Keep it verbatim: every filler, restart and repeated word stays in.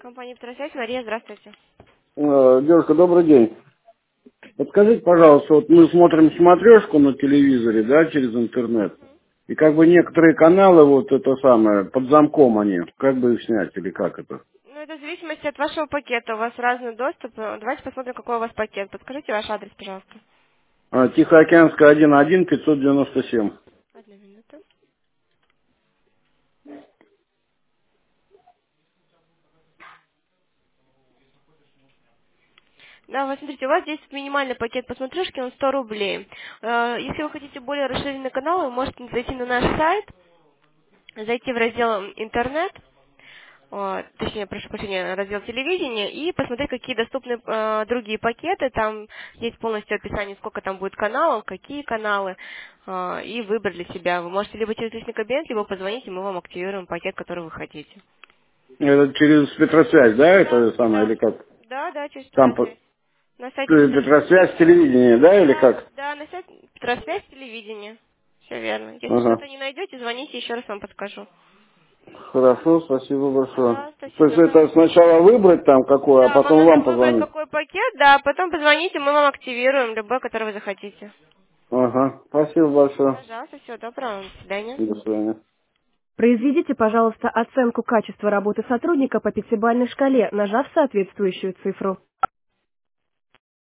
Компания «Петросвязь». Мария, здравствуйте. Э, Девушка, добрый день. Подскажите, пожалуйста, вот мы смотрим смотрешку на телевизоре, да, через интернет, и как бы некоторые каналы, вот это самое, под замком они, как бы их снять или как это? Ну, это в зависимости от вашего пакета. У вас разный доступ. Э, Давайте посмотрим, какой у вас пакет. Подскажите ваш адрес, пожалуйста. А, Тихоокеанская один один пятьсот девяносто семь. Одну минуту. Да, вот смотрите, у вас здесь минимальный пакет по смотрешке, он сто рублей. Э, Если вы хотите более расширенный канал, вы можете зайти на наш сайт, зайти в раздел «Интернет», вот, точнее, прошу прощения, раздел телевидения, и посмотреть, какие доступны э, другие пакеты. Там есть полностью описание, сколько там будет каналов, какие каналы, э, и выбрать для себя. Вы можете либо через личный кабинет, либо позвонить, и мы вам активируем пакет, который вы хотите. Это через Петросвязь, да, Да, это самое, да, или как? да, да, через Там по- Петросвязь. На сайте э, Петросвязь. Петросвязь телевидение, да, или Да, как? да, на сайте Петросвязь телевидение. Все верно. Если Ага. что-то не найдете, звоните, еще раз вам подскажу. Хорошо, спасибо большое. Пожалуйста, То всего есть доброго. это сначала выбрать там какой, а Да, вам потом нужно вам выбрать позвонить? какой пакет, да, потом позвоните, мы вам активируем любой, который вы захотите. Ага, спасибо большое. Пожалуйста, всего доброго, до свидания. До свидания. Произведите, пожалуйста, оценку качества работы сотрудника по пятибалльной шкале, нажав соответствующую цифру.